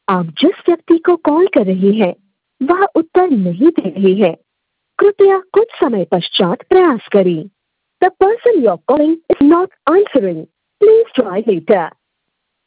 आप जिस व्यक्ति को कॉल कर रही हैं, वह उत्तर नहीं दे रही है। कृपया कुछ समय पश्चात प्रयास करें। The person you're calling is not answering. Please try later.